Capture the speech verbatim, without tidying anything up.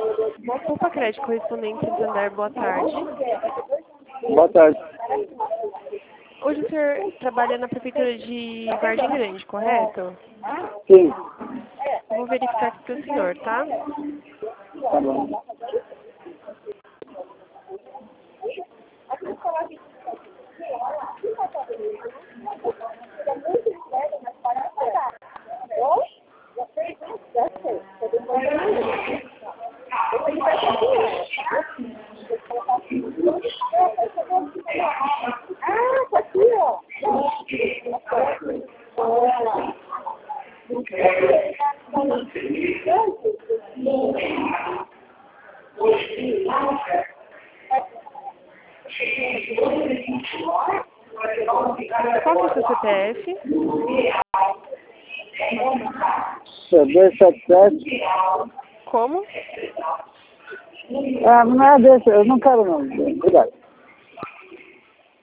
Opa Crédito, correspondente Santander, boa tarde. Boa tarde. Hoje o senhor trabalha na prefeitura de Vargem Grande, correto? Sim. Vou verificar aqui para o senhor, tá? Tá bom. Qual que é o seu C P F? dois sete sete. Como? Ah, não é desse, eu não quero não. Obrigado.